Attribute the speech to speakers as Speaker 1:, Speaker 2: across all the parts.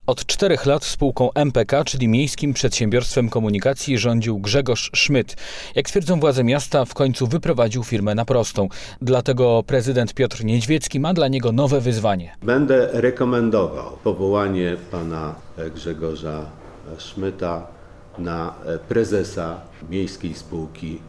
Speaker 1: Od 4 lat spółką MPK, czyli Miejskim Przedsiębiorstwem Komunikacji, rządził Grzegorz Szmyt. Jak twierdzą władze miasta, w końcu wyprowadził firmę na prostą. Dlatego prezydent Piotr Niedźwiecki ma dla niego nowe wyzwanie.
Speaker 2: Będę rekomendował powołanie pana Grzegorza Szmyta na prezesa Miejskiej Spółki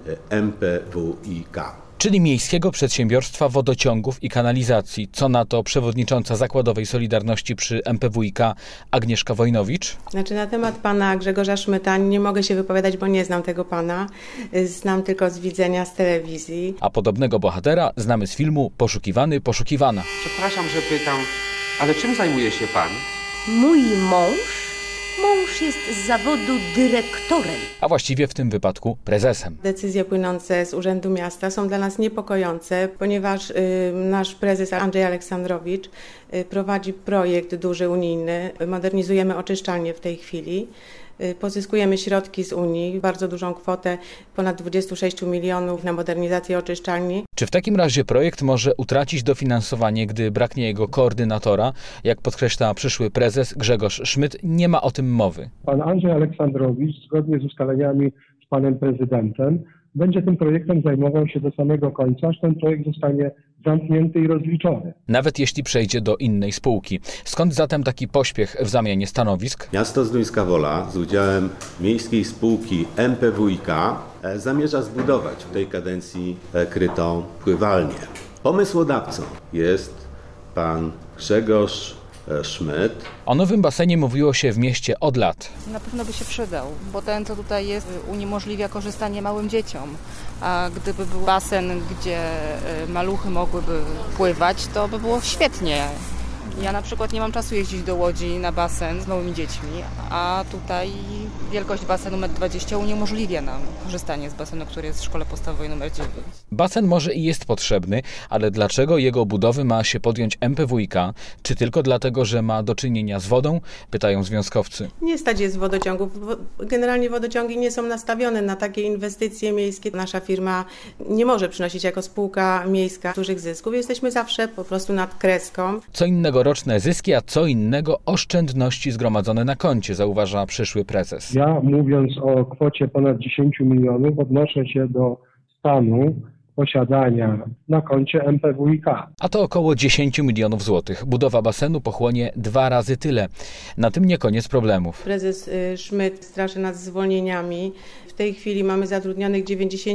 Speaker 2: MPWiK.
Speaker 1: Czyli Miejskiego Przedsiębiorstwa Wodociągów i Kanalizacji. Co na to przewodnicząca Zakładowej Solidarności przy MPWiK Agnieszka Wojnowicz?
Speaker 3: Na temat pana Grzegorza Szmyta nie mogę się wypowiadać, bo nie znam tego pana. Znam tylko z widzenia z telewizji.
Speaker 1: A podobnego bohatera znamy z filmu Poszukiwany, poszukiwana.
Speaker 4: Przepraszam, że pytam, ale czym zajmuje się pan?
Speaker 5: Mój mąż jest z zawodu dyrektorem.
Speaker 1: A właściwie w tym wypadku prezesem.
Speaker 3: Decyzje płynące z Urzędu Miasta są dla nas niepokojące, ponieważ nasz prezes Andrzej Aleksandrowicz prowadzi projekt duży unijny. Modernizujemy oczyszczalnię w tej chwili. Pozyskujemy środki z Unii, bardzo dużą kwotę, ponad 26 milionów na modernizację oczyszczalni.
Speaker 1: Czy w takim razie projekt może utracić dofinansowanie, gdy braknie jego koordynatora? Jak podkreśla przyszły prezes Grzegorz Szmyt, nie ma o tym mowy.
Speaker 6: Pan Andrzej Aleksandrowicz, zgodnie z ustaleniami z panem prezydentem, będzie tym projektem zajmował się do samego końca, aż ten projekt zostanie zamknięty i rozliczony.
Speaker 1: Nawet jeśli przejdzie do innej spółki. Skąd zatem taki pośpiech w zamianie stanowisk?
Speaker 2: Miasto Zduńska Wola z udziałem Miejskiej Spółki MPWiK zamierza zbudować w tej kadencji krytą pływalnię. Pomysłodawcą jest pan Grzegorz Szmyt.
Speaker 1: O nowym basenie mówiło się w mieście od lat.
Speaker 7: Na pewno by się przydał, bo ten, co tutaj jest, uniemożliwia korzystanie małym dzieciom. A gdyby był basen, gdzie maluchy mogłyby pływać, to by było świetnie. Ja na przykład nie mam czasu jeździć do Łodzi na basen z małymi dziećmi, a tutaj wielkość basenu 1,20 m uniemożliwia nam korzystanie z basenu, który jest w szkole podstawowej nr 9.
Speaker 1: Basen może i jest potrzebny, ale dlaczego jego budowy ma się podjąć MPWiK? Czy tylko dlatego, że ma do czynienia z wodą? Pytają związkowcy.
Speaker 3: Nie stać jest wodociągów. Generalnie wodociągi nie są nastawione na takie inwestycje miejskie. Nasza firma nie może przynosić jako spółka miejska dużych zysków. Jesteśmy zawsze po prostu nad kreską.
Speaker 1: Co innego roczne zyski, a co innego oszczędności zgromadzone na koncie, zauważa przyszły prezes.
Speaker 6: Ja, mówiąc o kwocie ponad 10 milionów, odnoszę się do stanu posiadania na koncie MPWiK.
Speaker 1: A to około 10 milionów złotych. Budowa basenu pochłonie 2 razy tyle. Na tym nie koniec problemów.
Speaker 3: Prezes Szmyt straszy nas zwolnieniami. W tej chwili mamy zatrudnionych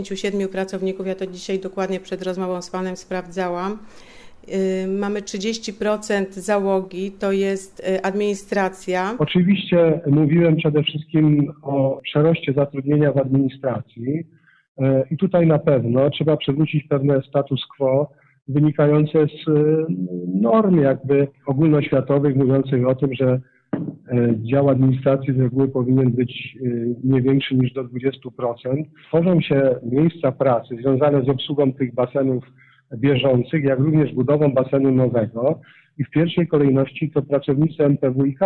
Speaker 3: 97 pracowników. Ja to dzisiaj dokładnie przed rozmową z panem sprawdzałam. Mamy 30% załogi, to jest administracja.
Speaker 6: Oczywiście mówiłem przede wszystkim o przeroście zatrudnienia w administracji i tutaj na pewno trzeba przywrócić pewne status quo wynikające z norm jakby ogólnoświatowych mówiących o tym, że dział administracji z reguły powinien być nie większy niż do 20%. Tworzą się miejsca pracy związane z obsługą tych basenów bieżących, jak również budową basenu nowego i w pierwszej kolejności to pracownicy MPWiK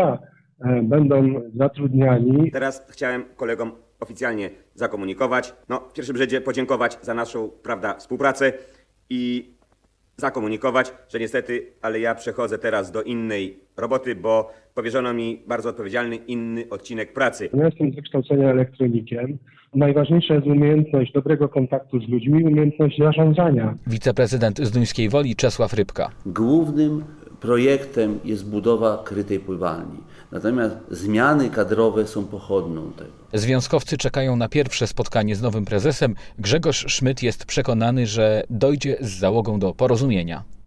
Speaker 6: będą zatrudniani.
Speaker 8: Teraz chciałem kolegom oficjalnie zakomunikować, w pierwszym rzędzie podziękować za naszą, współpracę i zakomunikować, że niestety, ale ja przechodzę teraz do innej roboty, bo powierzono mi bardzo odpowiedzialny inny odcinek pracy.
Speaker 6: Ja jestem z wykształcenia elektronikiem. Najważniejsza jest umiejętność dobrego kontaktu z ludźmi, umiejętność zarządzania.
Speaker 1: Wiceprezydent Zduńskiej Woli Czesław Rybka.
Speaker 9: Głównym projektem jest budowa krytej pływalni. Natomiast zmiany kadrowe są pochodną tego.
Speaker 1: Związkowcy czekają na pierwsze spotkanie z nowym prezesem. Grzegorz Szmyt jest przekonany, że dojdzie z załogą do porozumienia.